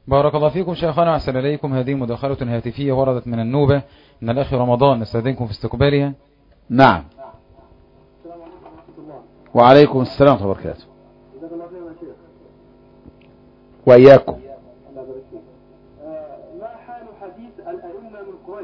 بارك الله فيكم شيخنا وأحسن إليكم. هذه مداخلة هاتفية وردت من النوبة من الأخ رمضان، نستأذنكم في استقبالها. نعم. وعليكم السلام ورحمة الله وبركاته. وإياكم. ما حال حديث الأئمة من قريش؟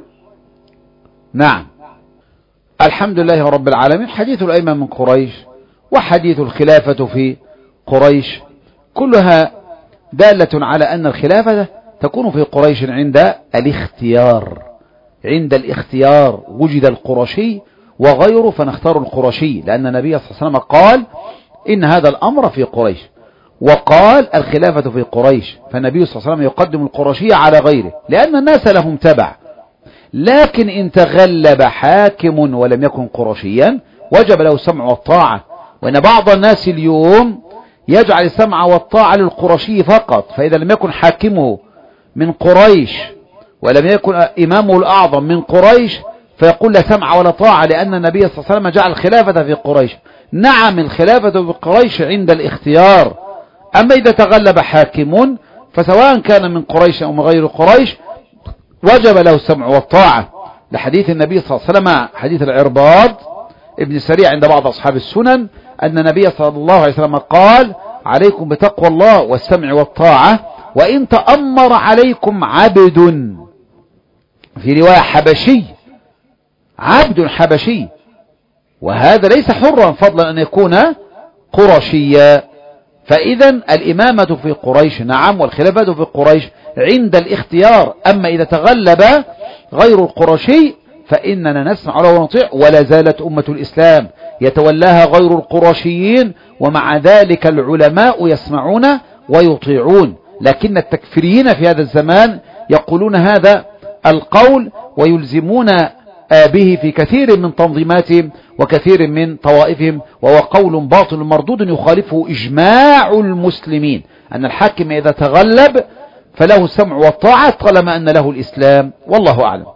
نعم، الحمد لله رب العالمين. حديث الأئمة من قريش وحديث الخلافة في قريش كلها دالة على أن الخلافة تكون في قريش عند الاختيار. عند الاختيار وجد القرشي وغيره فنختار القرشي، لأن النبي صلى الله عليه وسلم قال إن هذا الأمر في قريش، وقال الخلافة في قريش، فالنبي صلى الله عليه وسلم يقدم القرشي على غيره لأن الناس لهم تبع. لكن إن تغلب حاكم ولم يكن قرشيا وجب له السمع والطاعة. وإن بعض الناس اليوم يجعل السمع والطاعة للقرشي فقط، فإذا لم يكن حاكمه من قريش ولم يكن إمامه الأعظم من قريش فيقول لا سمع ولا طاعة، لأن النبي صلى الله عليه وسلم جعل الخلافة في قريش. نعم، الخلافة في قريش عند الاختيار، أما إذا تغلب حاكم فسواء كان من قريش أو من غير قريش وجب له السمع والطاعة، لحديث النبي صلى الله عليه وسلم حديث العرباض ابن سريع عند بعض أصحاب السنن أن النبي صلى الله عليه وسلم قال عليكم بتقوى الله والسمع والطاعة وإن تأمر عليكم عبد، في رواية حبشي، عبد حبشي، وهذا ليس حرا فضلا أن يكون قرشيا. فإذا الإمامة في قريش نعم، والخلافة في قريش عند الاختيار. أما إذا تغلب غير القرشي فإننا نسمع له ونطيع، ولا زالت أمة الإسلام يتولاها غير القرشيين، ومع ذلك العلماء يسمعون ويطيعون. لكن التكفيريين في هذا الزمان يقولون هذا القول ويلزمون به في كثير من تنظيماتهم وكثير من طوائفهم، وهو قول باطل مردود يخالفه إجماع المسلمين، أن الحاكم إذا تغلب فله السمع والطاعة طالما أن له الإسلام، والله أعلم.